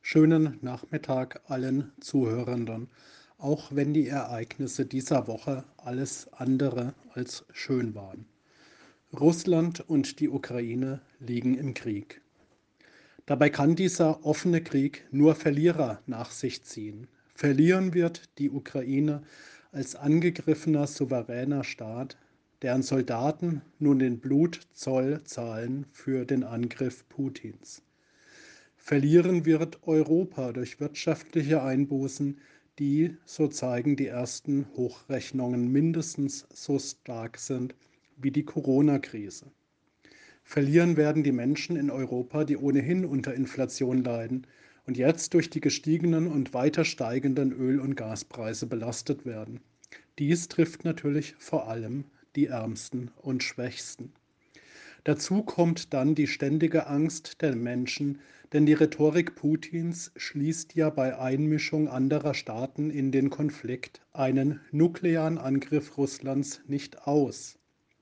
Schönen Nachmittag allen Zuhörenden, auch wenn die Ereignisse dieser Woche alles andere als schön waren. Russland und die Ukraine liegen im Krieg. Dabei kann dieser offene Krieg nur Verlierer nach sich ziehen. Verlieren wird die Ukraine als angegriffener souveräner Staat, deren Soldaten nun den Blutzoll zahlen für den Angriff Putins. Verlieren wird Europa durch wirtschaftliche Einbußen, die, so zeigen die ersten Hochrechnungen, mindestens so stark sind wie die Corona-Krise. Verlieren werden die Menschen in Europa, die ohnehin unter Inflation leiden und jetzt durch die gestiegenen und weiter steigenden Öl- und Gaspreise belastet werden. Dies trifft natürlich vor allem die Ärmsten und Schwächsten. Dazu kommt dann die ständige Angst der Menschen, denn die Rhetorik Putins schließt ja bei Einmischung anderer Staaten in den Konflikt einen nuklearen Angriff Russlands nicht aus.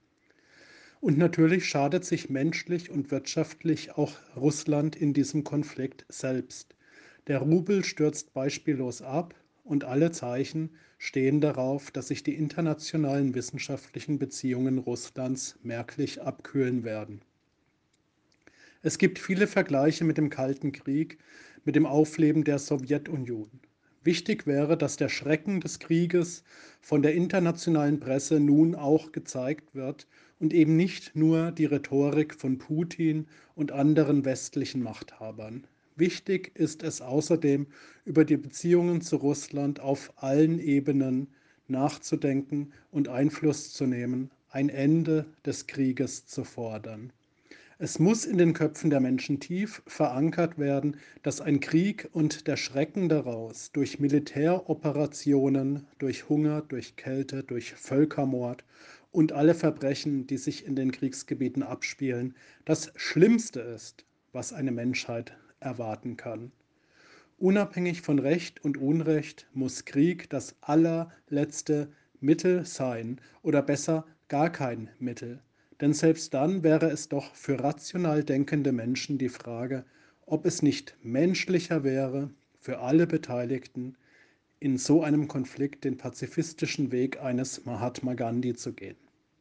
Und natürlich schadet sich menschlich und wirtschaftlich auch Russland in diesem Konflikt selbst. Der Rubel stürzt beispiellos ab und alle Zeichen stehen darauf, dass sich die internationalen wissenschaftlichen Beziehungen Russlands merklich abkühlen werden. Es gibt viele Vergleiche mit dem Kalten Krieg, mit dem Aufleben der Sowjetunion. Wichtig wäre, dass der Schrecken des Krieges von der internationalen Presse nun auch gezeigt wird und eben nicht nur die Rhetorik von Putin und anderen westlichen Machthabern. Wichtig ist es außerdem, über die Beziehungen zu Russland auf allen Ebenen nachzudenken und Einfluss zu nehmen, ein Ende des Krieges zu fordern. Es muss in den Köpfen der Menschen tief verankert werden, dass ein Krieg und der Schrecken daraus durch Militäroperationen, durch Hunger, durch Kälte, durch Völkermord und alle Verbrechen, die sich in den Kriegsgebieten abspielen, das Schlimmste ist, was eine Menschheit erwarten kann. Unabhängig von Recht und Unrecht muss Krieg das allerletzte Mittel sein oder besser gar kein Mittel. Denn selbst dann wäre es doch für rational denkende Menschen die Frage, ob es nicht menschlicher wäre, für alle Beteiligten in so einem Konflikt den pazifistischen Weg eines Mahatma Gandhi zu gehen.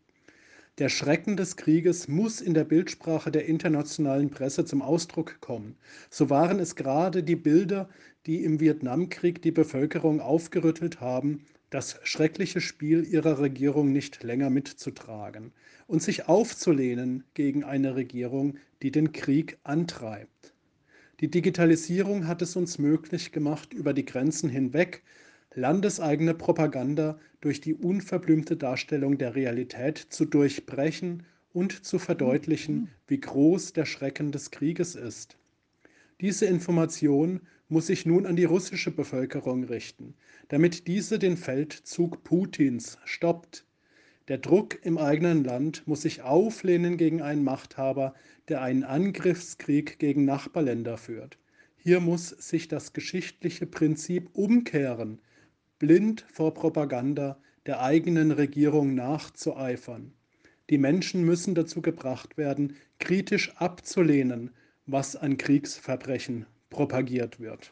Der Schrecken des Krieges muss in der Bildsprache der internationalen Presse zum Ausdruck kommen. So waren es gerade die Bilder, die im Vietnamkrieg die Bevölkerung aufgerüttelt haben, das schreckliche Spiel ihrer Regierung nicht länger mitzutragen und sich aufzulehnen gegen eine Regierung, die den Krieg antreibt. Die Digitalisierung hat es uns möglich gemacht, über die Grenzen hinweg landeseigene Propaganda durch die unverblümte Darstellung der Realität zu durchbrechen und zu verdeutlichen, wie groß der Schrecken des Krieges ist. Diese Information muss sich nun an die russische Bevölkerung richten, damit diese den Feldzug Putins stoppt. Der Druck im eigenen Land muss sich auflehnen gegen einen Machthaber, der einen Angriffskrieg gegen Nachbarländer führt. Hier muss sich das geschichtliche Prinzip umkehren, blind vor Propaganda der eigenen Regierung nachzueifern. Die Menschen müssen dazu gebracht werden, kritisch abzulehnen, was an Kriegsverbrechen propagiert wird.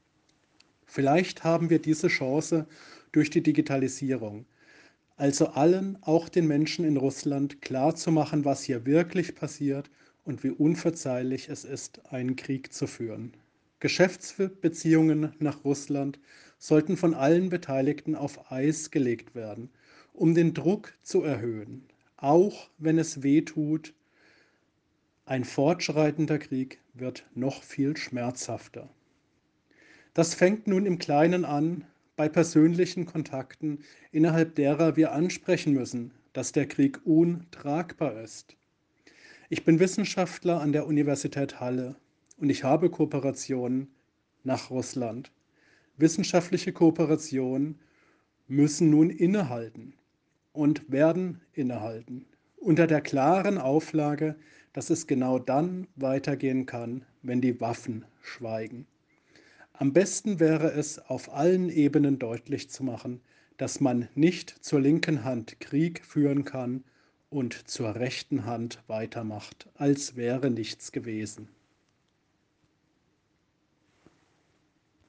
Vielleicht haben wir diese Chance durch die Digitalisierung. Also allen, auch den Menschen in Russland, klarzumachen, was hier wirklich passiert und wie unverzeihlich es ist, einen Krieg zu führen. Geschäftsbeziehungen nach Russland sollten von allen Beteiligten auf Eis gelegt werden, um den Druck zu erhöhen. Auch wenn es weh tut, ein fortschreitender Krieg wird noch viel schmerzhafter. Das fängt nun im Kleinen an, bei persönlichen Kontakten, innerhalb derer wir ansprechen müssen, dass der Krieg untragbar ist. Ich bin Wissenschaftler an der Universität Halle und ich habe Kooperationen nach Russland. Wissenschaftliche Kooperationen müssen nun innehalten und werden innehalten, unter der klaren Auflage, dass es genau dann weitergehen kann, wenn die Waffen schweigen. Am besten wäre es, auf allen Ebenen deutlich zu machen, dass man nicht zur linken Hand Krieg führen kann und zur rechten Hand weitermacht, als wäre nichts gewesen.